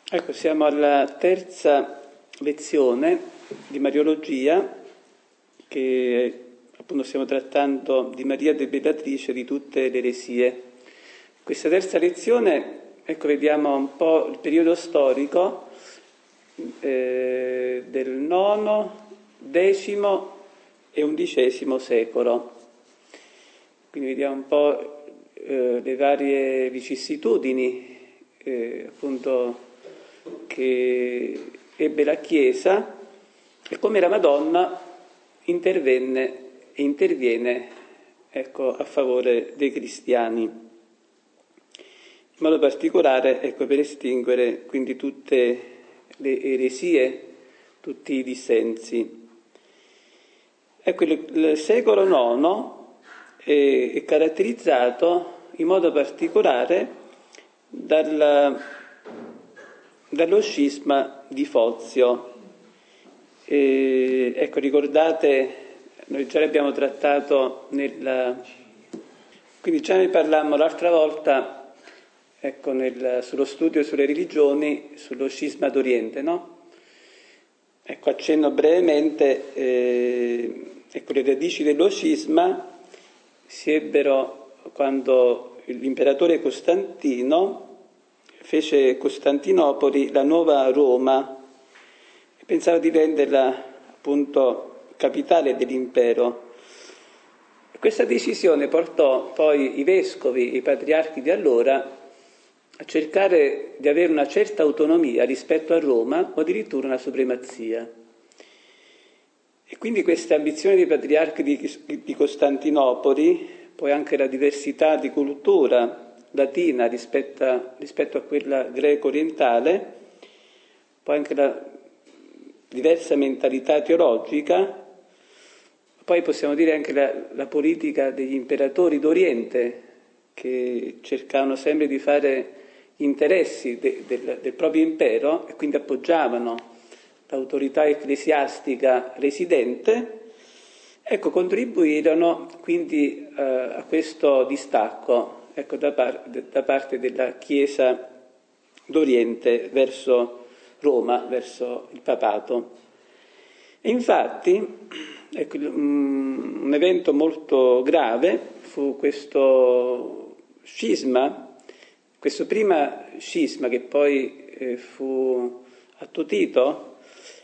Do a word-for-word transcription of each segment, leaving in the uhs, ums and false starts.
Ecco, siamo alla terza lezione di Mariologia, che appunto stiamo trattando di Maria Debellatrice di tutte le eresie. Questa terza lezione, ecco, vediamo un po' il periodo storico eh, del nono, decimo e undicesimo secolo. Quindi vediamo un po' eh, le varie vicissitudini eh, appunto che ebbe la Chiesa e come la Madonna intervenne e interviene, ecco, a favore dei cristiani, in modo particolare, ecco, per estinguere quindi tutte le eresie, tutti i dissensi. Ecco, il, il secolo nono è, è caratterizzato in modo particolare dal dallo scisma di Fozio. E, ecco, ricordate, noi già l'abbiamo trattato nel, quindi già ne parlammo l'altra volta, ecco, nel, sullo studio sulle religioni, sullo scisma d'Oriente, no? Ecco, accenno brevemente, eh, ecco, le radici dello scisma si ebbero quando l'imperatore Costantino fece Costantinopoli la nuova Roma e pensava di renderla appunto capitale dell'impero. Questa decisione portò poi i vescovi, i patriarchi di allora a cercare di avere una certa autonomia rispetto a Roma o addirittura una supremazia. E quindi queste ambizioni dei patriarchi di, di Costantinopoli, poi anche la diversità di cultura latina rispetto a, rispetto a quella greco-orientale, poi anche la diversa mentalità teologica, poi possiamo dire anche la, la politica degli imperatori d'Oriente che cercavano sempre di fare gli interessi de, del, del proprio impero e quindi appoggiavano l'autorità ecclesiastica residente, ecco, contribuirono quindi eh, a questo distacco, ecco, da, par- da parte della Chiesa d'Oriente verso Roma, verso il papato. E infatti, ecco, um, un evento molto grave fu questo scisma, questo prima scisma che poi eh, fu attutito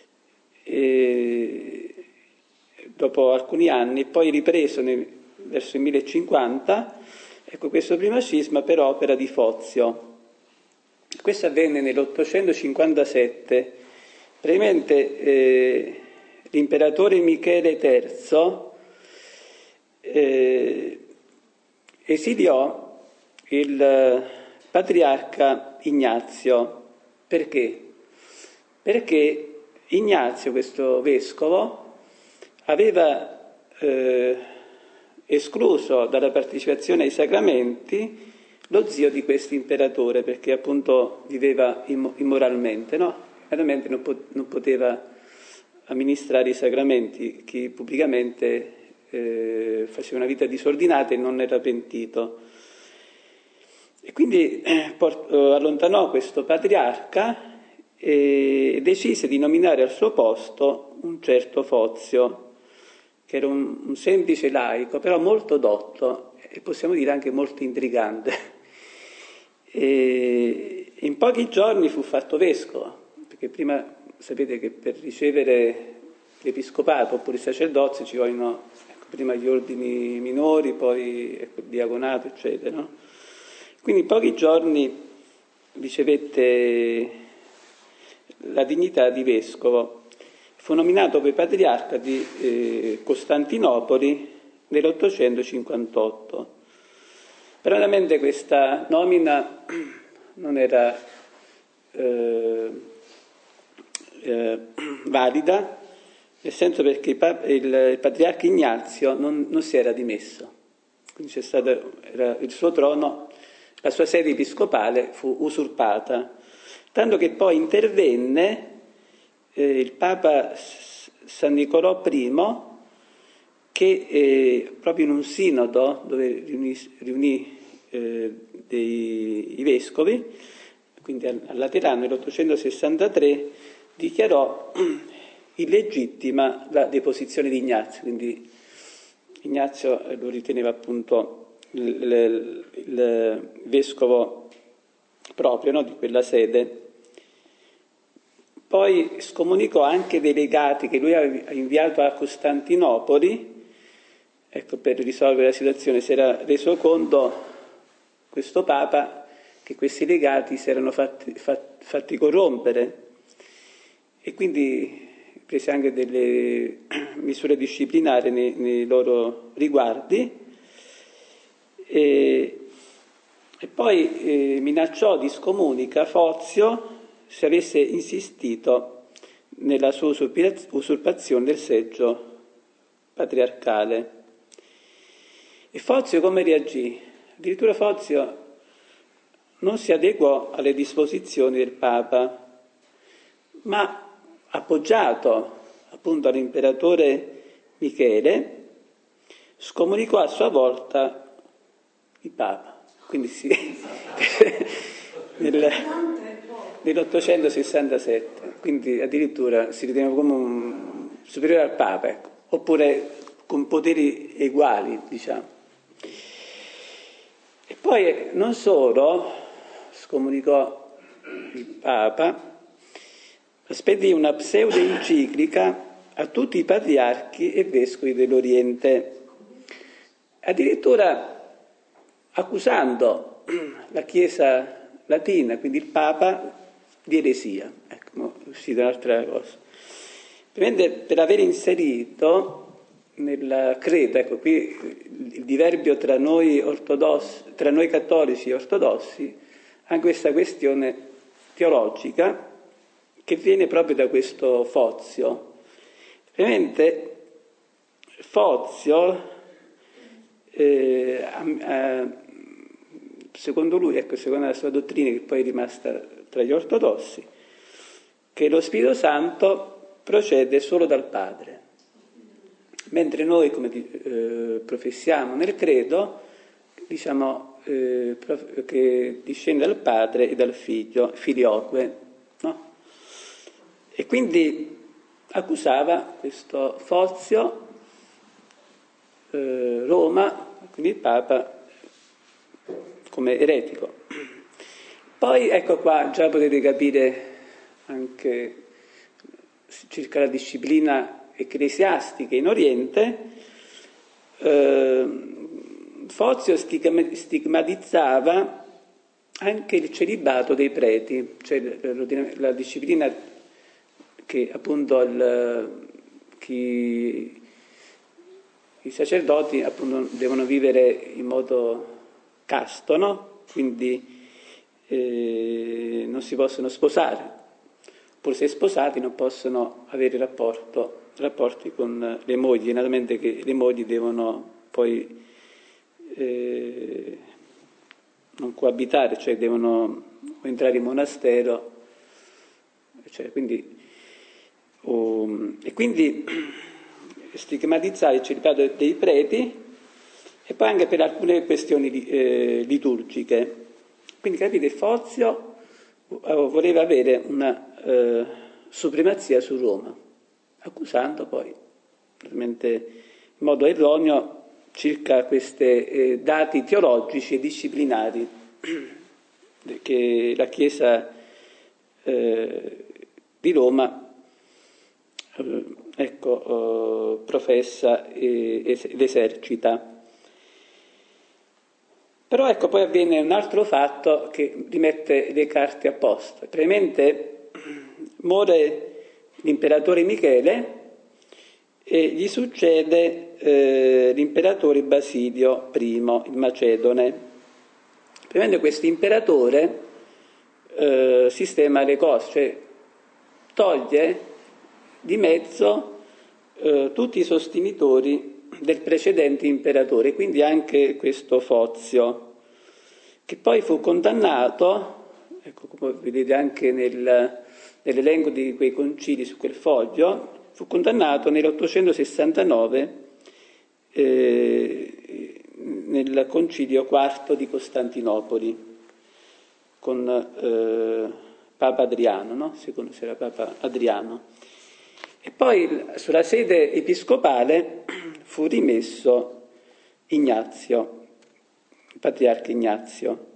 eh, dopo alcuni anni, poi ripreso nel, verso il millecinquanta. Ecco, questo primo scisma per opera di Fozio. Questo avvenne nell'ottocentocinquantasette. Praticamente eh, l'imperatore Michele terzo eh, esiliò il patriarca Ignazio. Perché? Perché Ignazio, questo vescovo, aveva eh, escluso dalla partecipazione ai sacramenti lo zio di questo imperatore, perché appunto viveva immoralmente, no? Chiaramente non, po- non poteva amministrare i sacramenti, chi pubblicamente eh, faceva una vita disordinata e non era pentito. E quindi eh, port- eh, allontanò questo patriarca e decise di nominare al suo posto un certo Fozio, che era un, un semplice laico, però molto dotto e possiamo dire anche molto intrigante. E in pochi giorni fu fatto vescovo, perché prima sapete che per ricevere l'episcopato oppure il sacerdozio ci vogliono, ecco, prima gli ordini minori, poi ecco, il diaconato, eccetera, no? Quindi in pochi giorni ricevette la dignità di vescovo. Fu nominato poi patriarca di eh, Costantinopoli nell'ottocentocinquantotto. Però veramente questa nomina non era eh, eh, valida, nel senso perché il, pap- il, il patriarca Ignazio non, non si era dimesso. Quindi c'è stato era il suo trono, la sua sede episcopale fu usurpata, tanto che poi intervenne Eh, il Papa San Nicolò primo, che eh, proprio in un sinodo dove riunì, riunì eh, dei, i vescovi, quindi a Laterano nell'ottocentosessantatré, dichiarò illegittima la deposizione di Ignazio, quindi Ignazio lo riteneva appunto il, il, il vescovo proprio, no, di quella sede. Poi scomunicò anche dei legati che lui aveva inviato a Costantinopoli, ecco, per risolvere la situazione. Si era reso conto questo Papa che questi legati si erano fatti, fatti, fatti corrompere, e quindi prese anche delle misure disciplinari nei, nei loro riguardi, e, e poi eh, minacciò di scomunica Fozio se avesse insistito nella sua usurpazione del seggio patriarcale. E Fozio come reagì? Addirittura Fozio non si adeguò alle disposizioni del Papa, ma appoggiato appunto all'imperatore Michele, scomunicò a sua volta il Papa. Quindi sì, nel, nell'ottocentosessantasette, quindi addirittura si riteneva come un superiore al Papa, ecco, oppure con poteri uguali, diciamo. E poi non solo scomunicò il Papa, spedì una pseudo-enciclica a tutti i patriarchi e vescovi dell'Oriente, addirittura accusando la Chiesa latina, quindi il Papa, di eresia. Ecco, è uscita un'altra cosa. Per aver inserito nel credo, ecco qui il diverbio tra noi ortodossi, tra noi cattolici e ortodossi, anche questa questione teologica che viene proprio da questo Fozio. Ovviamente Fozio, eh, eh, secondo lui, ecco, secondo la sua dottrina, che poi è rimasta tra gli ortodossi, che lo Spirito Santo procede solo dal Padre, mentre noi, come eh, professiamo nel credo, diciamo eh, che discende dal Padre e dal Figlio, filioque, no? E quindi accusava questo Fozio, eh, Roma, quindi il Papa, come eretico. Poi ecco qua, già potete capire anche circa la disciplina ecclesiastica in Oriente, eh, Fozio stigmatizzava anche il celibato dei preti, cioè la disciplina che appunto il, chi, i sacerdoti appunto devono vivere in modo casto, no? Quindi eh, non si possono sposare, oppure se sposati non possono avere rapporto, rapporti con le mogli, naturalmente che le mogli devono poi eh, non coabitare, cioè devono entrare in monastero, cioè, quindi, um, e quindi stigmatizzare il celibato dei preti, e poi anche per alcune questioni eh, liturgiche. Quindi capite, Fozio voleva avere una eh, supremazia su Roma, accusando poi, ovviamente in modo erroneo, circa questi eh, dati teologici e disciplinari che la Chiesa eh, di Roma eh, ecco, eh, professa ed esercita. Però ecco, poi avviene un altro fatto che rimette le carte a posto. Praticamente muore l'imperatore Michele e gli succede eh, l'imperatore Basilio primo, il Macedone. Praticamente questo imperatore eh, sistema le cose, cioè toglie di mezzo eh, tutti i sostenitori del precedente imperatore, quindi anche questo Fozio, che poi fu condannato, ecco, come vedete anche nel, nell'elenco di quei concili su quel foglio, fu condannato nell'ottocentosessantanove eh, nel concilio quarto di Costantinopoli, con eh, Papa Adriano, no? Secondo se era Papa Adriano. E poi sulla sede episcopale fu rimesso Ignazio, il patriarca Ignazio.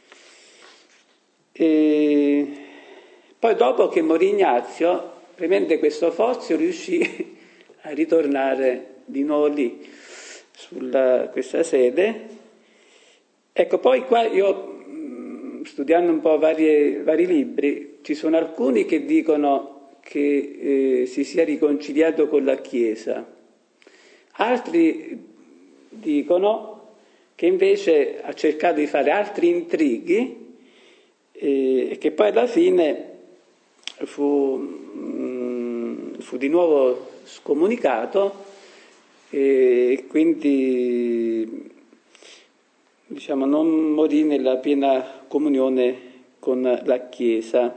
E poi dopo che morì Ignazio, probabilmente questo Fozio riuscì a ritornare di nuovo lì, su questa sede. Ecco, poi qua io, studiando un po' varie, vari libri, ci sono alcuni che dicono che eh, si sia riconciliato con la Chiesa, altri dicono che invece ha cercato di fare altri intrighi eh, e che poi alla fine fu, mh, fu di nuovo scomunicato e quindi diciamo non morì nella piena comunione con la Chiesa.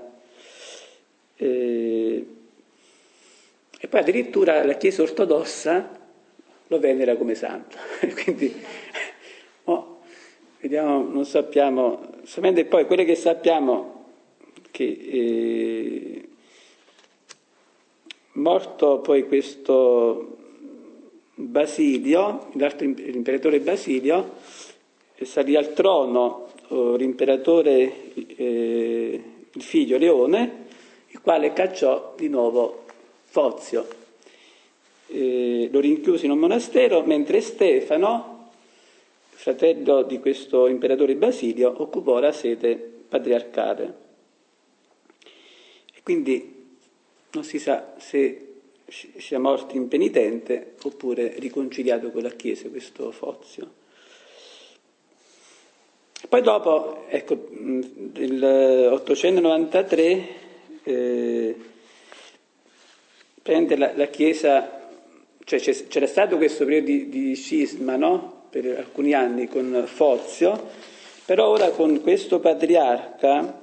Eh, e poi addirittura la Chiesa ortodossa lo venera come santo. Quindi oh, vediamo, non sappiamo, solamente poi quelle che sappiamo che eh, morto poi questo Basilio, l'imperatore Basilio, salì al trono oh, l'imperatore, eh, il figlio Leone, il quale cacciò di nuovo Fozio. Eh, lo rinchiuse in un monastero, mentre Stefano, fratello di questo imperatore Basilio, occupò la sede patriarcale. E quindi non si sa se sia morto impenitente oppure riconciliato con la Chiesa questo Fozio. Poi dopo, ecco, nel ottocentonovantatré eh, prende la, la Chiesa, cioè c'era stato questo periodo di, di scisma, no? Per alcuni anni con Fozio, però ora con questo patriarca,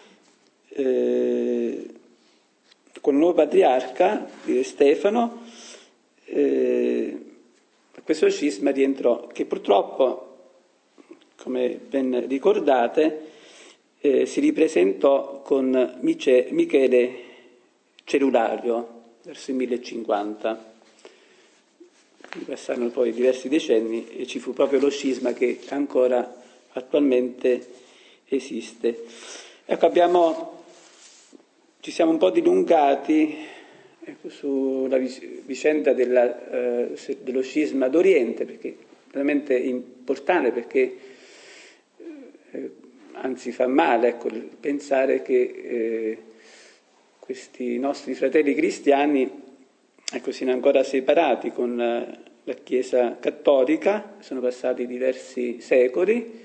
eh, con il nuovo patriarca Stefano, eh, questo scisma rientrò, che purtroppo, come ben ricordate, eh, si ripresentò con Mice, Michele Cerulario verso il millecinquanta. Passarono poi diversi decenni e ci fu proprio lo scisma che ancora attualmente esiste. Ecco, abbiamo, ci siamo un po' dilungati ecco, sulla vicenda della, eh, dello scisma d'Oriente, perché è veramente importante, perché eh, anzi fa male ecco, pensare che eh, questi nostri fratelli cristiani ecco, siano ancora separati con la, la Chiesa cattolica, sono passati diversi secoli,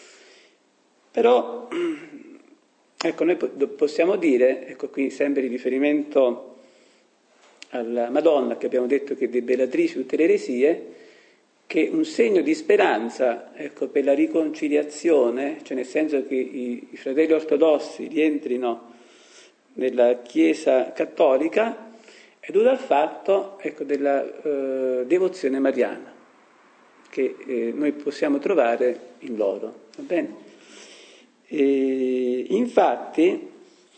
però ecco, noi possiamo dire, ecco qui sempre in riferimento alla Madonna, che abbiamo detto che è debellatrice di tutte le eresie, che un segno di speranza ecco, per la riconciliazione, cioè nel senso che i, i fratelli ortodossi rientrino nella Chiesa cattolica, è dovuto al fatto ecco, della eh, devozione mariana che eh, noi possiamo trovare in loro, va bene? E infatti,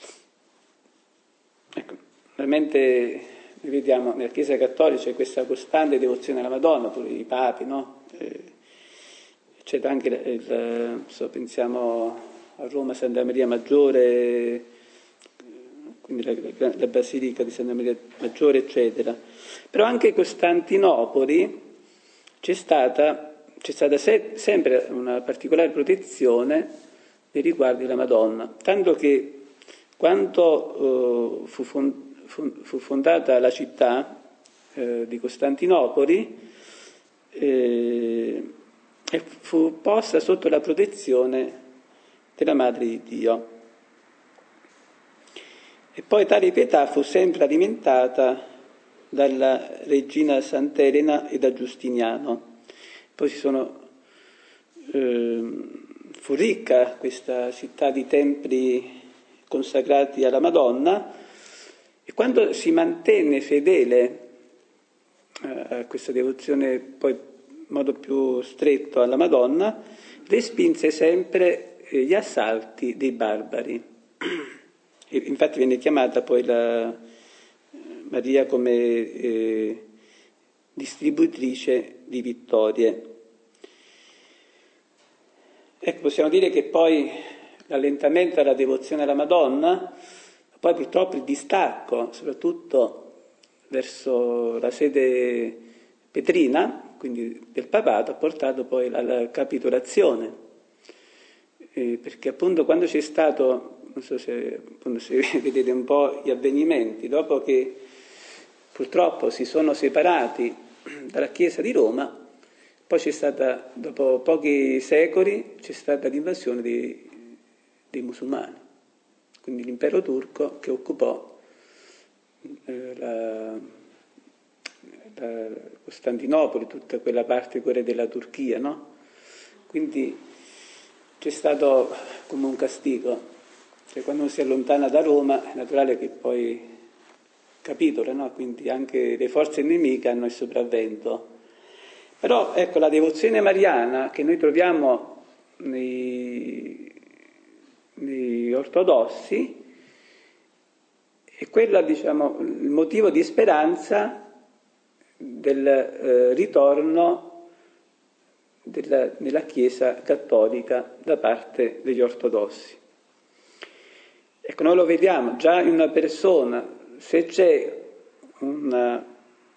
ecco, veramente noi vediamo nella Chiesa cattolica c'è questa costante devozione alla Madonna, pure i papi, no? Eh, c'è anche il, il, so, pensiamo a Roma Santa Maria Maggiore, quindi la, la, la Basilica di Santa Maria Maggiore, eccetera. Però anche a Costantinopoli c'è stata, c'è stata se, sempre una particolare protezione nei riguardi della Madonna, tanto che quando uh, fu, fond, fu, fu fondata la città uh, di Costantinopoli, eh, fu posta sotto la protezione della Madre di Dio. E poi tale pietà fu sempre alimentata dalla regina Sant'Elena e da Giustiniano. Poi si sono, eh, fu ricca questa città di templi consacrati alla Madonna, e quando si mantenne fedele eh, a questa devozione poi in modo più stretto alla Madonna, respinse sempre eh, gli assalti dei barbari. E infatti viene chiamata poi la Maria come eh, distributrice di vittorie. Ecco, possiamo dire che poi l'allentamento alla devozione alla Madonna, poi purtroppo il distacco, soprattutto verso la sede petrina, quindi del papato, ha portato poi alla capitolazione, eh, perché appunto quando c'è stato, non so se, appunto, se vedete un po' gli avvenimenti, dopo che purtroppo si sono separati dalla Chiesa di Roma, poi c'è stata, dopo pochi secoli, c'è stata l'invasione dei, dei musulmani, quindi l'impero turco che occupò eh, la, la Costantinopoli, tutta quella parte quella della Turchia, no? Quindi c'è stato come un castigo, cioè quando uno si allontana da Roma è naturale che poi capitola, no? Quindi anche le forze nemiche hanno il sopravvento. Però ecco, la devozione mariana che noi troviamo nei, nei ortodossi è quella, diciamo, il motivo di speranza del eh, ritorno della, nella Chiesa cattolica da parte degli ortodossi. Ecco, noi lo vediamo già in una persona, se c'è una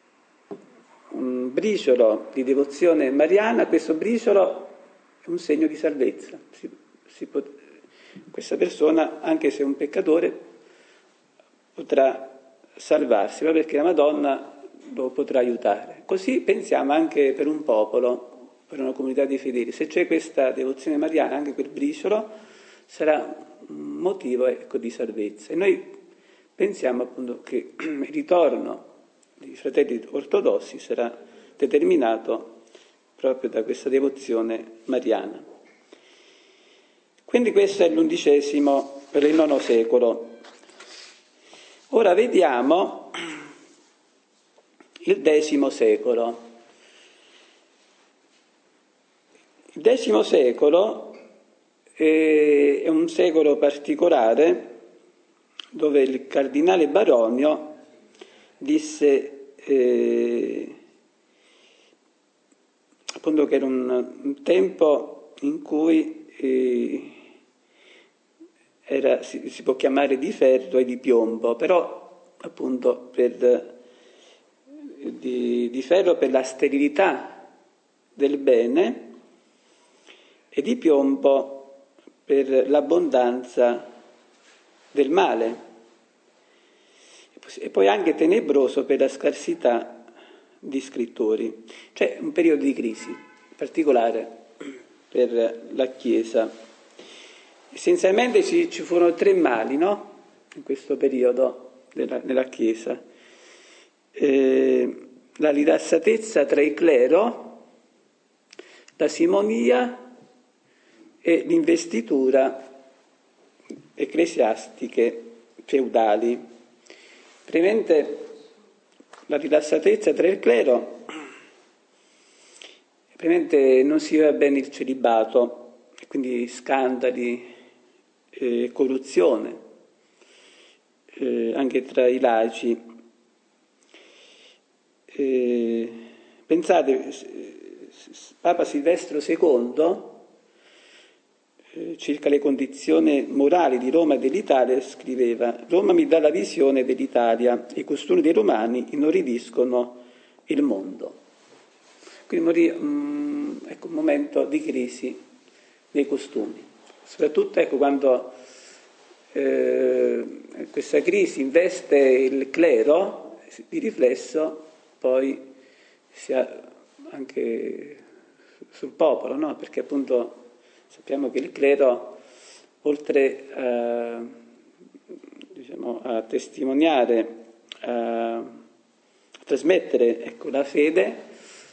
un briciolo di devozione mariana, questo briciolo è un segno di salvezza. Si, si pot- questa persona, anche se è un peccatore, potrà salvarsi, ma perché la Madonna lo potrà aiutare. Così pensiamo anche per un popolo, per una comunità di fedeli. Se c'è questa devozione mariana, anche quel briciolo sarà un motivo, ecco, di salvezza. E noi pensiamo appunto che il ritorno i fratelli ortodossi sarà determinato proprio da questa devozione mariana. Quindi questo è l'undicesimo, per il nono secolo. Ora vediamo il decimo secolo. Il decimo secolo è un secolo particolare dove il cardinale Baronio disse eh, appunto che era un, un tempo in cui eh, era, si, si può chiamare di ferro e di piombo, però appunto per, di, di ferro per la sterilità del bene e di piombo per l'abbondanza del male. E poi anche tenebroso per la scarsità di scrittori. Cioè un periodo di crisi particolare per la Chiesa. Essenzialmente ci, ci furono tre mali, no? In questo periodo della, della Chiesa. Eh, la rilassatezza tra il clero, la simonia e l'investitura ecclesiastiche feudali. Premente la rilassatezza tra il clero, premente non si va bene il celibato, e quindi scandali, eh, corruzione, eh, anche tra i laici. Eh, pensate, Papa Silvestro secondo, eh, circa le condizioni morali di Roma e dell'Italia, scriveva: Roma mi dà la visione dell'Italia e i costumi dei romani inorridiscono il mondo. Quindi morì um, ecco, un momento di crisi dei costumi, soprattutto ecco, quando eh, questa crisi investe il clero, di riflesso poi si ha anche sul popolo, no? Perché appunto sappiamo che il clero, oltre a, diciamo, a testimoniare, a, a trasmettere ecco, la fede,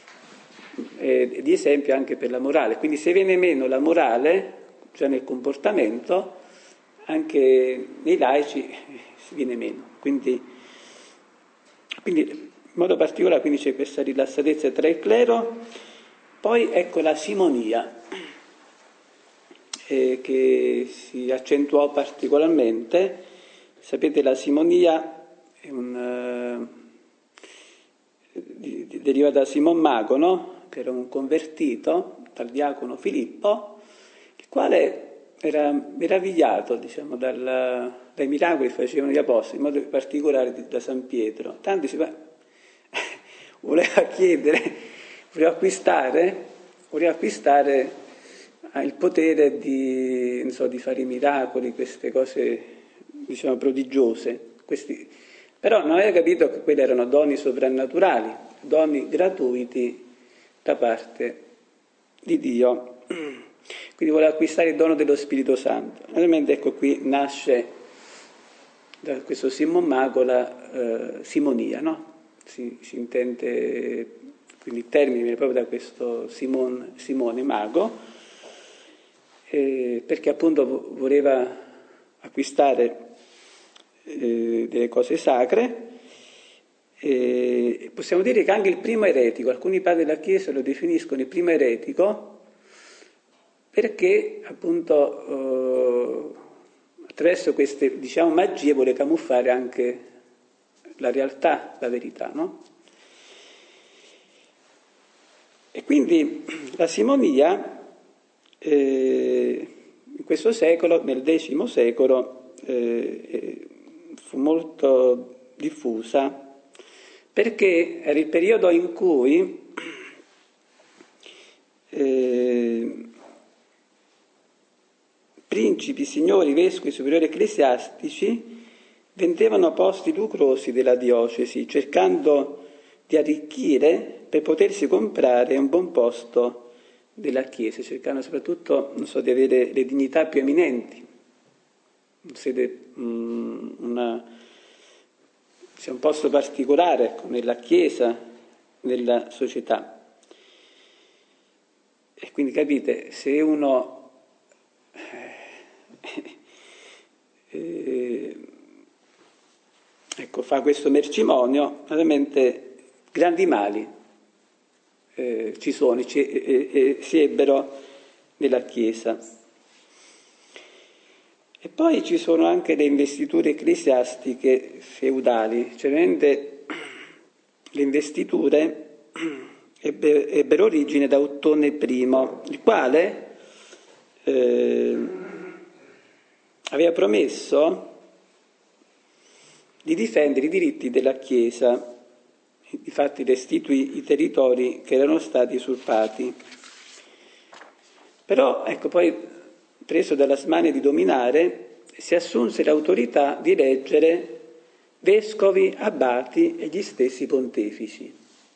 è di esempio anche per la morale. Quindi se viene meno la morale, già nel comportamento, anche nei laici si viene meno. Quindi, quindi in modo particolare quindi c'è questa rilassatezza tra il clero, poi ecco la simonia. eh, che si accentuò particolarmente. Sapete, la simonia è un, eh, di, di, deriva da Simon Mago, no? Che era un convertito dal diacono Filippo, il quale era meravigliato, diciamo, dal, dai miracoli che facevano gli apostoli, in modo particolare da San Pietro. Tanto diceva, voleva chiedere, voleva acquistare, voleva acquistare il potere di, non so, di fare i miracoli, queste cose, diciamo, prodigiose. Questi, però non aveva capito che quelli erano doni soprannaturali, doni gratuiti da parte di Dio. Quindi voleva acquistare il dono dello Spirito Santo. Ovviamente, ecco, qui nasce da questo Simon Mago la eh, simonia, no? Si, si intende, quindi il termine viene proprio da questo Simon, Simone Mago, eh, perché appunto voleva acquistare eh, delle cose sacre. E possiamo dire che anche il primo eretico, alcuni padri della Chiesa lo definiscono il primo eretico, perché appunto eh, attraverso queste, diciamo, magie vuole camuffare anche la realtà, la verità, no? E quindi la simonia eh, in questo secolo, nel X secolo, eh, fu molto diffusa, perché era il periodo in cui eh, principi, signori, vescovi, superiori ecclesiastici vendevano posti lucrosi della diocesi, cercando di arricchire per potersi comprare un buon posto della Chiesa, cercando soprattutto, non so, di avere le dignità più eminenti, una, sia un posto particolare, ecco, nella Chiesa, nella società. E quindi capite, se uno eh, ecco, fa questo mercimonio, ovviamente grandi mali eh, ci sono, ci, eh, eh, si ebbero nella Chiesa. E poi ci sono anche le investiture ecclesiastiche feudali, cioè le investiture ebbe, ebbero origine da Ottone I, il quale eh, aveva promesso di difendere i diritti della Chiesa, difatti restituì i territori che erano stati usurpati. Però, ecco, poi, preso dalla smania di dominare, si assunse l'autorità di eleggere vescovi, abati e gli stessi pontefici.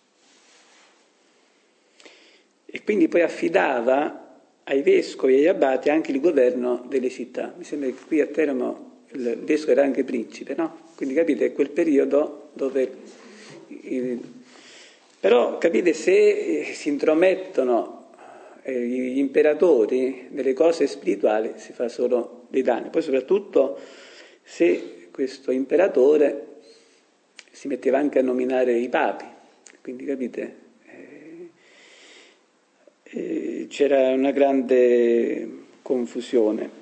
E quindi poi affidava ai vescovi e agli abati anche il governo delle città. Mi sembra che qui a Teramo il vescovo era anche principe, no? Quindi capite, è quel periodo dove... Il... Però capite, se si intromettono eh, gli imperatori nelle cose spirituali si fa solo dei danni. Poi soprattutto se questo imperatore si metteva anche a nominare i papi, quindi capite, eh, eh, c'era una grande confusione.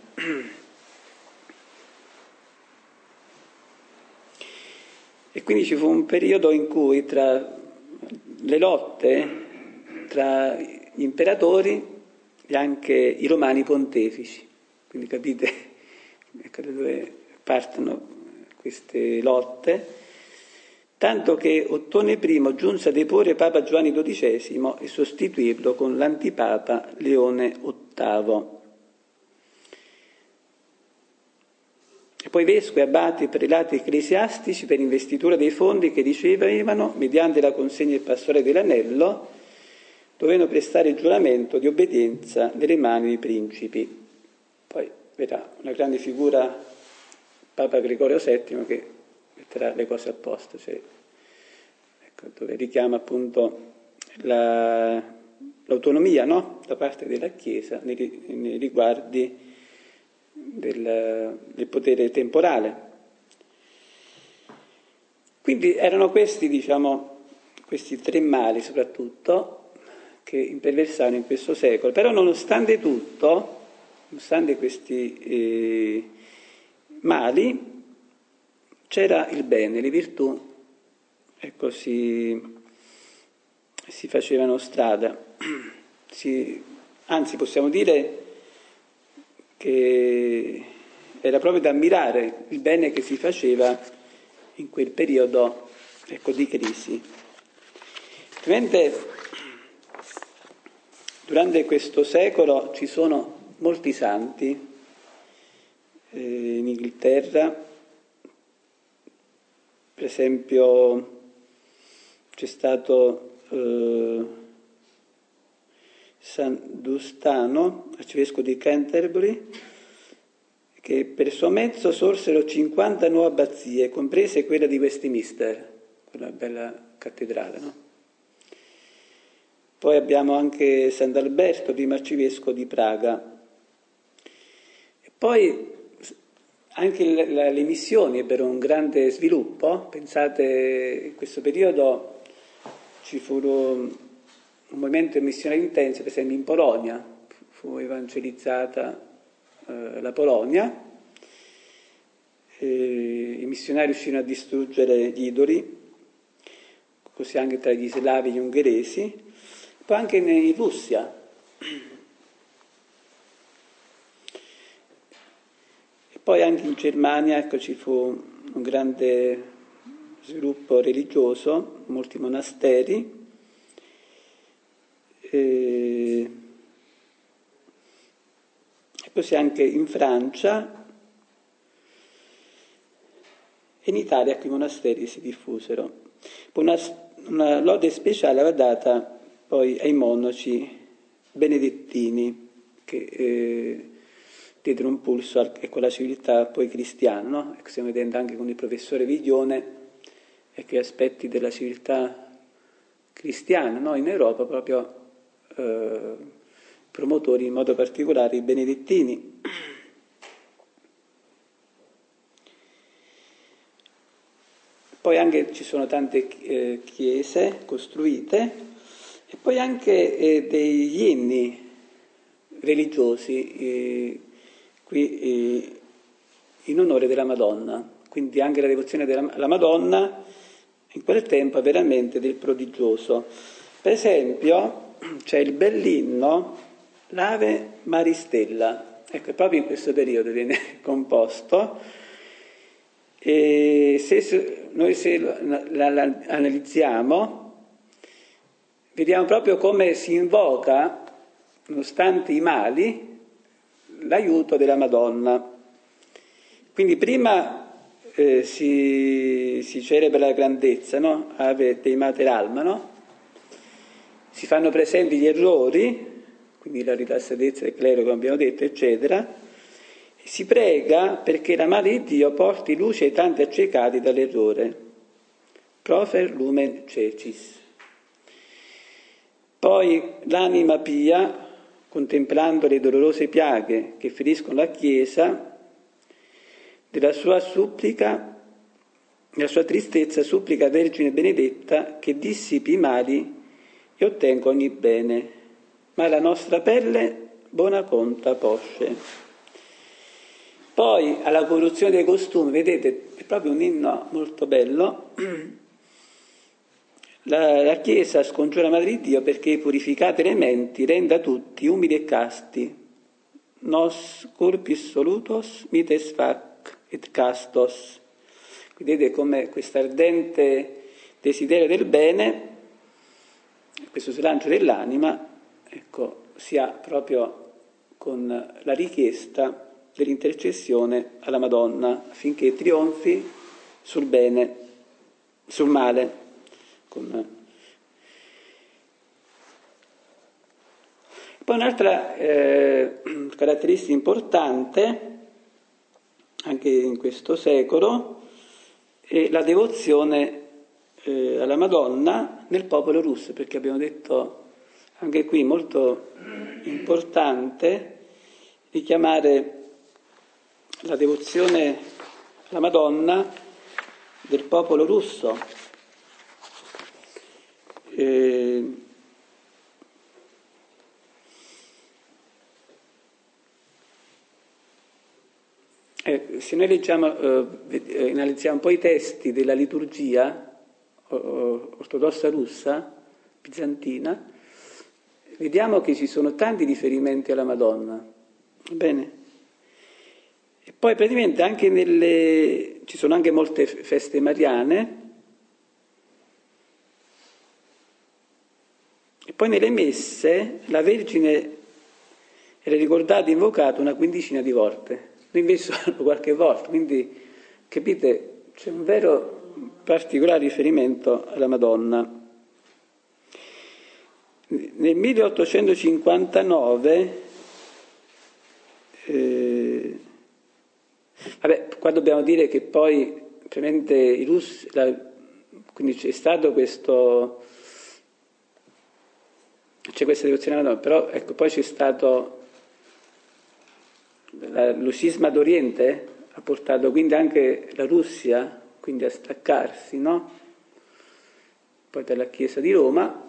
E quindi ci fu un periodo in cui tra le lotte tra gli imperatori e anche i romani pontefici, quindi capite, ecco da dove partono queste lotte, tanto che Ottone I giunse a deporre Papa Giovanni dodicesimo e sostituirlo con l'antipapa Leone ottavo. E poi vescovi, abati e prelati ecclesiastici per investitura dei fondi che ricevevano mediante la consegna del pastore dell'anello dovevano prestare il giuramento di obbedienza nelle mani dei principi. Poi verrà una grande figura Papa Gregorio settimo che metterà le cose a posto, cioè, ecco, dove richiama appunto la, l'autonomia, no? Da parte della Chiesa nei, nei riguardi Del, del potere temporale. Quindi erano questi, diciamo, questi tre mali soprattutto che imperversavano in questo secolo. Però nonostante tutto nonostante questi eh, mali, c'era il bene, le virtù, ecco, si, si facevano strada. Si, anzi, possiamo dire che era proprio da ammirare il bene che si faceva in quel periodo, ecco, di crisi. Ovviamente, durante questo secolo ci sono molti santi eh, in Inghilterra, per esempio c'è stato eh, San Dustano, arcivescovo di Canterbury, che per suo mezzo sorsero cinquanta nuove abbazie, comprese quella di Westminster, quella bella cattedrale, no? Poi abbiamo anche Sant'Alberto, primo arcivescovo di Praga. E poi anche le, le missioni ebbero un grande sviluppo. Pensate, in questo periodo ci fu un movimento missionario intenso, per esempio in Polonia, fu evangelizzata eh, la Polonia, e i missionari riuscirono a distruggere gli idoli, così anche tra gli slavi e gli ungheresi. Poi anche in Russia. E poi anche in Germania, ecco, ci fu un grande sviluppo religioso, molti monasteri. E, e così anche in Francia e in Italia, ecco, i monasteri si diffusero. Poi una, una lode speciale va data poi ai monaci benedettini che eh, diedero un pulso a quella civiltà poi cristiana, no? Ecco, stiamo vedendo anche con il professore Viglione ecco, gli aspetti della civiltà cristiana, no? In Europa proprio eh, promotori in modo particolare i benedettini. Poi anche ci sono tante eh, chiese costruite. E poi anche eh, degli inni religiosi eh, qui eh, in onore della Madonna, quindi anche la devozione della, alla Madonna in quel tempo è veramente del prodigioso. Per esempio c'è il bell'inno l'Ave Maristella, ecco, proprio in questo periodo viene composto, e se noi se la, la, la analizziamo vediamo proprio come si invoca, nonostante i mali, l'aiuto della Madonna. Quindi prima eh, si, si celebra la grandezza, no? Ave Dei Mater Alma, no? Si fanno presenti gli errori, quindi la rilassatezza del clero, come abbiamo detto, eccetera, e si prega perché la Madre di Dio porti luce ai tanti accecati dall'errore. Profer lumen cecis. Poi l'anima pia, contemplando le dolorose piaghe che feriscono la Chiesa, della sua supplica, della sua tristezza supplica Vergine Benedetta che dissipi i mali e ottenga ogni bene, ma la nostra pelle buona conta posce. Poi alla corruzione dei costumi, vedete, è proprio un inno molto bello. La, la Chiesa scongiura la Madre di Dio perché purificate le menti renda tutti umili e casti, nos corpis solutos mites fac et castos. Vedete come questo ardente desiderio del bene, questo slancio dell'anima, ecco, si ha proprio con la richiesta dell'intercessione alla Madonna affinché trionfi sul bene, sul male. Con... Poi un'altra eh, caratteristica importante anche in questo secolo è la devozione eh, alla Madonna nel popolo russo, perché abbiamo detto anche qui molto importante richiamare la devozione alla Madonna del popolo russo. Eh, Eh, se noi leggiamo, eh, analizziamo un po' i testi della liturgia ortodossa russa, bizantina, vediamo che ci sono tanti riferimenti alla Madonna. Bene. E poi praticamente anche nelle, ci sono anche molte feste mariane, e poi nelle messe la Vergine era ricordata e invocata una quindicina di volte, noi invece solo qualche volta, quindi capite, c'è un vero particolare riferimento alla Madonna. Nel milleottocentocinquantanove, eh, vabbè, qua dobbiamo dire che poi praticamente i russi, la, quindi c'è stato questo, c'è questa devozione alla Madonna, però ecco, poi c'è stato la, lo scisma d'Oriente, ha portato quindi anche la Russia quindi a staccarsi, no? Poi dalla Chiesa di Roma.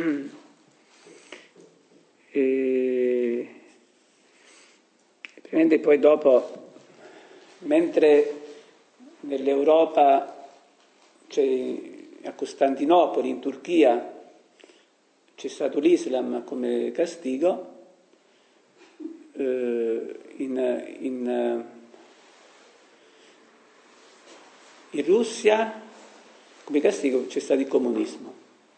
E poi dopo, mentre nell'Europa, cioè a Costantinopoli, in Turchia, c'è stato l'Islam come castigo, eh, in, in, in Russia come castigo c'è stato il comunismo.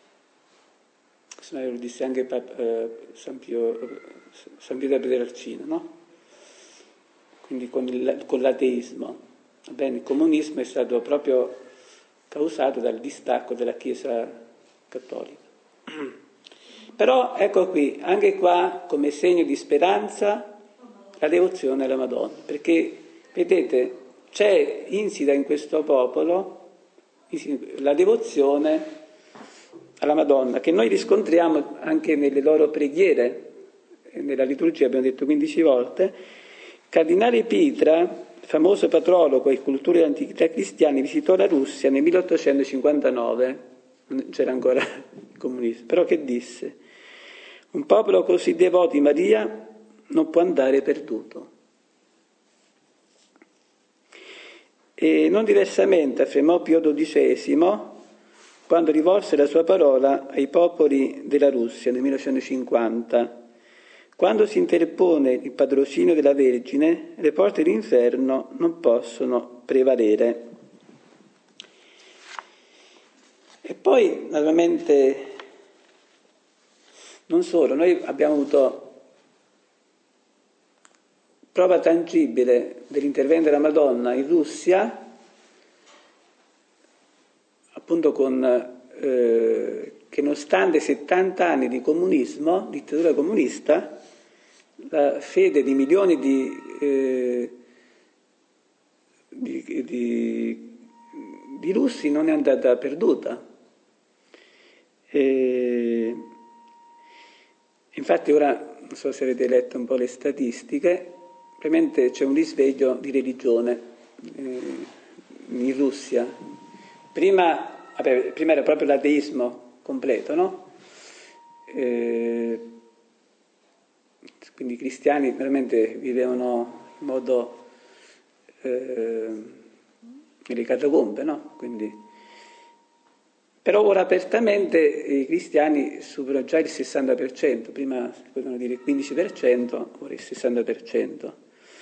Lo disse anche eh, San Pio, San Pio da Pietrelcina, no? Quindi con, il, con l'ateismo. Bene, il comunismo è stato proprio causato dal distacco della Chiesa cattolica. Però ecco qui, anche qua come segno di speranza la devozione alla Madonna, perché vedete c'è insita in questo popolo la devozione alla Madonna, che noi riscontriamo anche nelle loro preghiere, nella liturgia abbiamo detto quindici volte. Cardinale Pitra, famoso patrologo e cultore dell'antichità cristiana, visitò la Russia nel milleottocentocinquantanove, non c'era ancora il comunismo, però che disse? Un popolo così devoto di Maria non può andare perduto. E non diversamente affermò Pio dodicesimo, quando rivolse la sua parola ai popoli della Russia nel millenovecentocinquanta. Quando si interpone il patrocinio della Vergine, le porte dell'inferno non possono prevalere. E poi, naturalmente, non solo, noi abbiamo avuto prova tangibile dell'intervento della Madonna in Russia, appunto con eh, che nonostante settanta anni di comunismo, dittatura comunista, la fede di milioni di, eh, di, di, di russi non è andata perduta. E, infatti ora, non so se avete letto un po' le statistiche, ovviamente c'è un risveglio di religione eh, in Russia. Prima, vabbè, prima era proprio l'ateismo completo, no? Eh, quindi i cristiani veramente vivevano in modo eh, nelle catacombe, no? Quindi, però ora apertamente i cristiani superano già il sessanta per cento, prima si potevano dire il quindici per cento, ora il sessanta per cento.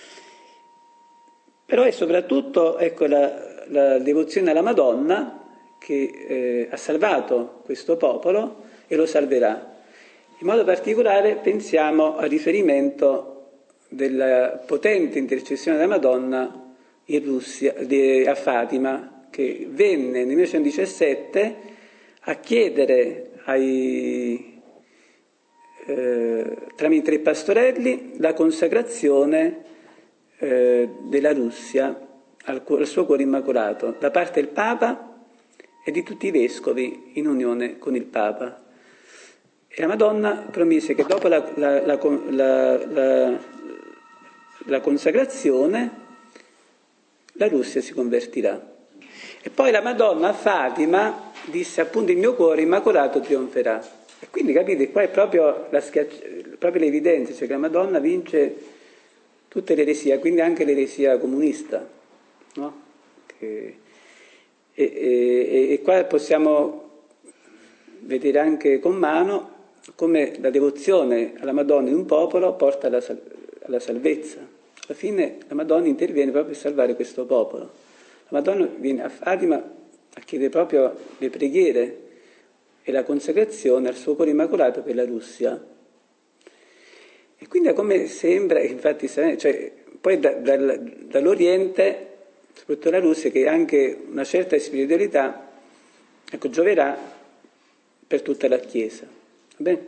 Però è soprattutto, ecco, la, la devozione alla Madonna che eh, ha salvato questo popolo e lo salverà. In modo particolare pensiamo al riferimento della potente intercessione della Madonna in Russia, di, a Fatima, che venne nel millenovecentodiciassette a chiedere ai, eh, tramite tre pastorelli la consacrazione eh, della Russia al, al suo cuore immacolato da parte del Papa e di tutti i vescovi in unione con il Papa. E la Madonna promise che dopo la, la, la, la, la, la consacrazione la Russia si convertirà. E poi la Madonna a Fatima disse appunto il mio cuore immacolato trionferà. E quindi capite, qua è proprio, la schiacci- proprio l'evidenza, cioè che la Madonna vince tutte le eresie, quindi anche l'eresia comunista, no? Che, e, e, e qua possiamo vedere anche con mano come la devozione alla Madonna in un popolo porta alla, alla salvezza. Alla fine la Madonna interviene proprio per salvare questo popolo. La Madonna viene a Fatima a chiedere proprio le preghiere e la consacrazione al suo cuore immacolato per la Russia. E quindi è come sembra, infatti, cioè, poi da, da, dall'Oriente, soprattutto la Russia, che anche una certa spiritualità, ecco, gioverà per tutta la Chiesa. Va bene?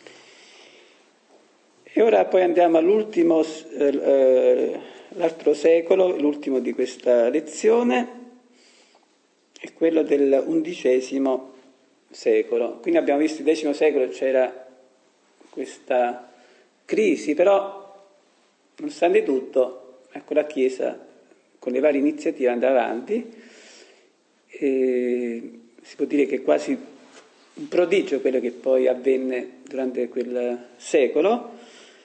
E ora poi andiamo all'ultimo, eh, l'altro secolo, l'ultimo di questa lezione, è quello dell'undicesimo secolo. Quindi abbiamo visto il decimo secolo c'era questa crisi, però nonostante tutto, ecco, la Chiesa con le varie iniziative andava avanti, e si può dire che è quasi un prodigio quello che poi avvenne durante quel secolo.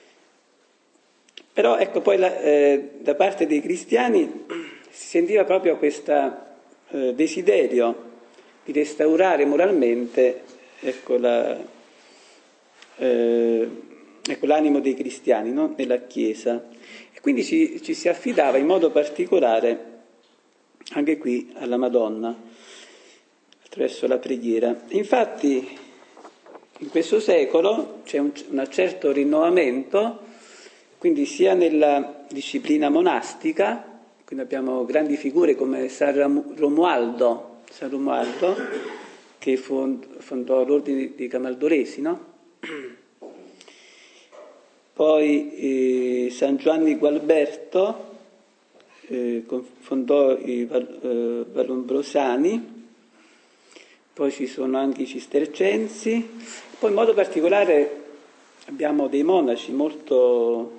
Però ecco, poi la, eh, da parte dei cristiani si sentiva proprio questo eh, desiderio di restaurare moralmente, ecco, la, eh, ecco, l'animo dei cristiani, no? Nella Chiesa. E quindi ci, ci si affidava in modo particolare anche qui alla Madonna, attraverso la preghiera. Infatti in questo secolo c'è un, un certo rinnovamento, quindi sia nella disciplina monastica, quindi abbiamo grandi figure come San Romualdo, San Romualdo che fondò l'ordine dei Camaldolesi, no? Poi eh, San Giovanni Gualberto eh, fondò i Val, eh, Vallombrosani, poi ci sono anche i Cistercensi, poi in modo particolare abbiamo dei monaci molto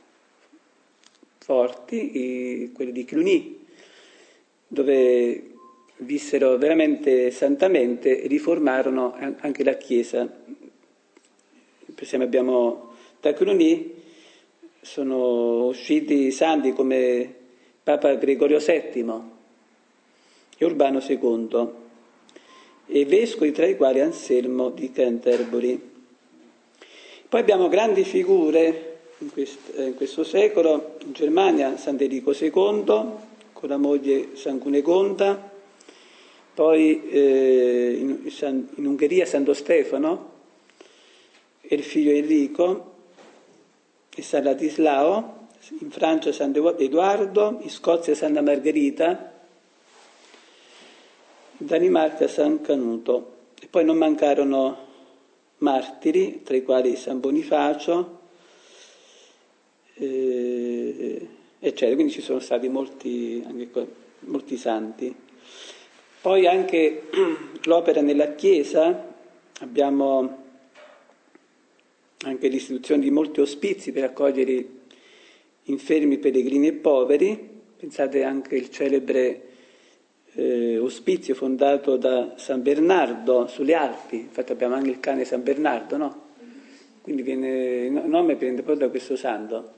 forti, i, quelli di Cluny, dove vissero veramente santamente e riformarono anche la Chiesa. Per esempio abbiamo da Cluny sono usciti santi come Papa Gregorio settimo e Urbano secondo e vescovi tra i quali Anselmo di Canterbury. Poi abbiamo grandi figure in questo, in questo secolo, in Germania Sant'Enrico secondo con la moglie San Cunegonda, poi eh, in, in Ungheria Santo Stefano e il figlio Enrico, e San Ladislao, in Francia San Edoardo, in Scozia Santa Margherita, in Danimarca San Canuto. E poi non mancarono martiri, tra i quali San Bonifacio, eh, eccetera. Quindi ci sono stati molti, anche, molti santi. Poi anche l'opera nella Chiesa, abbiamo anche l'istituzione di molti ospizi per accogliere infermi, pellegrini e poveri. Pensate anche il celebre eh, ospizio fondato da San Bernardo sulle Alpi, infatti abbiamo anche il cane San Bernardo, no? Quindi viene, il nome prende proprio da questo santo.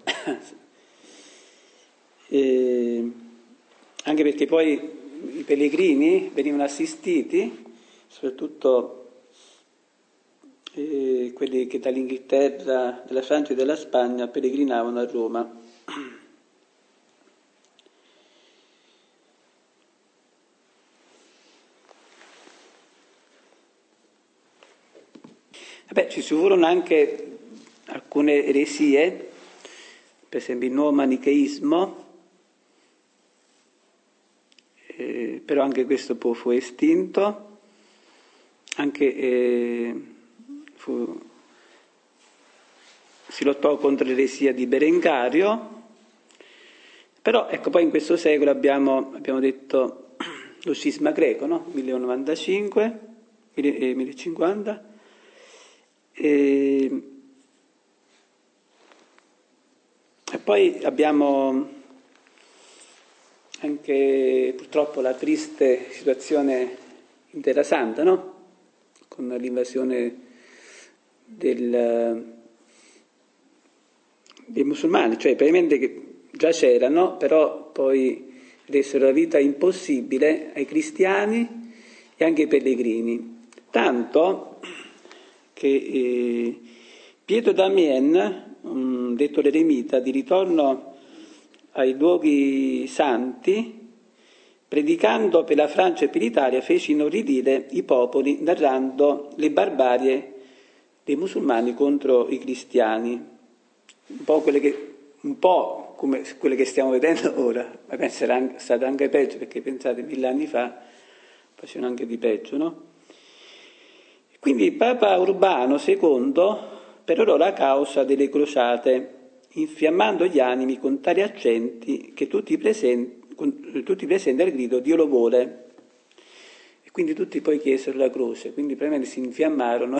e, anche perché poi i pellegrini venivano assistiti, soprattutto e quelli che dall'Inghilterra, della Francia e della Spagna pellegrinavano a Roma. Vabbè, ci furono anche alcune eresie, per esempio il nuovo manicheismo, eh, però anche questo poi fu estinto, anche eh, fu, si lottò contro l'eresia di Berengario, però ecco, poi in questo secolo abbiamo, abbiamo detto lo scisma greco, no? millecentonovantacinque, millecinquanta, e, e poi abbiamo anche purtroppo la triste situazione in Terra Santa, no? Con l'invasione del, dei musulmani, cioè praticamente che già c'erano, però poi resero la vita impossibile ai cristiani e anche ai pellegrini. Tanto che eh, Pietro d'Amiens, um, detto l'eremita, di ritorno ai luoghi santi, predicando per la Francia e per l'Italia, fece inorridire i popoli narrando le barbarie dei musulmani contro i cristiani, un po' quelle che, un po' come quelle che stiamo vedendo ora, ma penso era stato anche peggio, perché pensate, mille anni fa facevano anche di peggio, no? Quindi Papa Urbano secondo perorò la causa delle crociate, infiammando gli animi con tali accenti che tutti i presenti tutti presenti al grido Dio lo vuole, e quindi tutti poi chiesero la croce, quindi praticamente si infiammarono.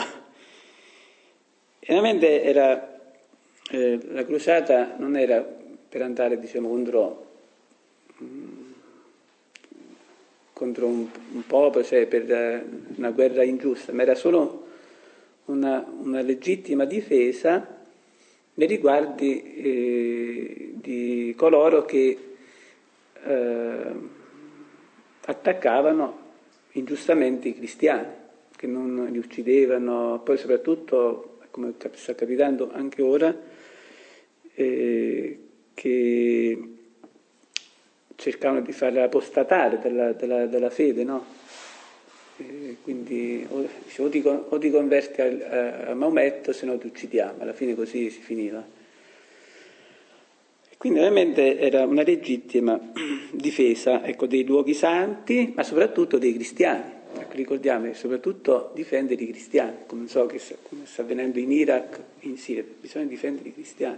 E veramente era eh, la crociata non era per andare, diciamo, contro mh, contro un, un popolo, cioè per una guerra ingiusta, ma era solo una, una legittima difesa nei riguardi eh, di coloro che Eh, attaccavano ingiustamente i cristiani, che non li uccidevano, poi soprattutto, come sta capitando anche ora, eh, che cercavano di farla apostatare dalla, dalla, dalla fede, no? Eh, quindi o, o, ti, o ti converti a, a Maometto, se no ti uccidiamo, alla fine così si finiva. Quindi veramente era una legittima difesa, ecco, dei luoghi santi, ma soprattutto dei cristiani. Ecco, ricordiamo, soprattutto difendere i cristiani, come, so che, come sta avvenendo in Iraq, in Siria, bisogna difendere i cristiani.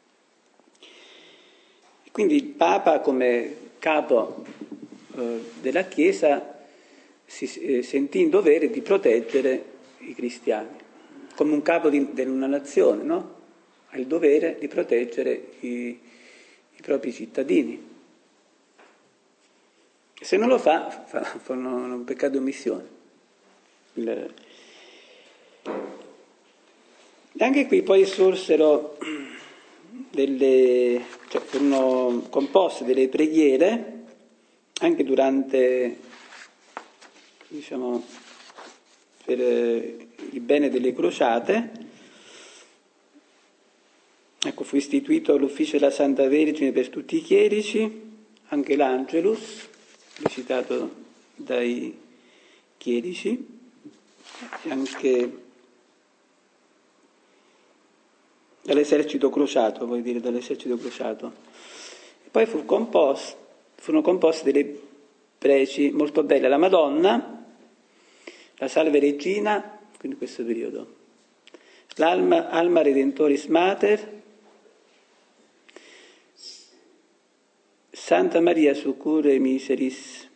E quindi il Papa, come capo eh, della Chiesa, si eh, sentì in dovere di proteggere i cristiani, come un capo di, di una nazione, no? Ha il dovere di proteggere i i propri cittadini. Se non lo fa, fa, fa un, un peccato di omissione. Il... Anche qui poi sorsero delle, cioè furono composte delle preghiere, anche durante, diciamo, per il bene delle crociate. Ecco, fu istituito l'ufficio della Santa Vergine per tutti i chierici, anche l'Angelus, recitato dai chierici, e anche dall'esercito crociato, vuol dire dall'esercito crociato. E poi fu composto, furono composte delle preci molto belle alla Madonna, la Salve Regina, quindi questo periodo, l'Alma Alma Redentoris Mater, Santa Maria Succurre Miseris.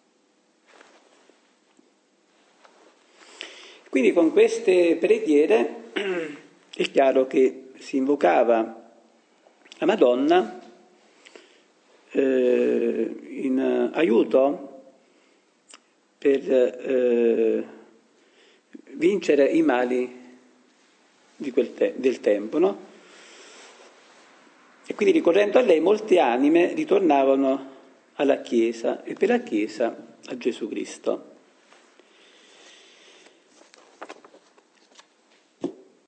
Quindi con queste preghiere è chiaro che si invocava la Madonna eh, in aiuto per eh, vincere i mali di quel te- del tempo, no? E quindi ricorrendo a lei molte anime ritornavano alla Chiesa e per la Chiesa a Gesù Cristo.